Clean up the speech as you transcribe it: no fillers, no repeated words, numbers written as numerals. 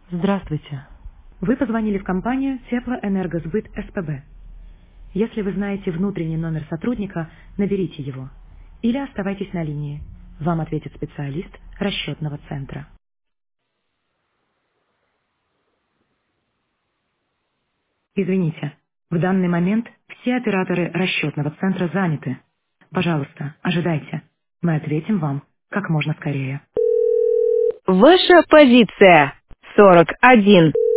Здравствуйте. Вы позвонили в компанию Теплоэнергосбыт СПБ. Если вы знаете внутренний номер сотрудника, наберите его. Или оставайтесь на линии. Вам ответит специалист расчетного центра. Извините, в данный момент все операторы расчетного центра заняты. Пожалуйста, ожидайте. Мы ответим вам как можно скорее. Ваша позиция 41.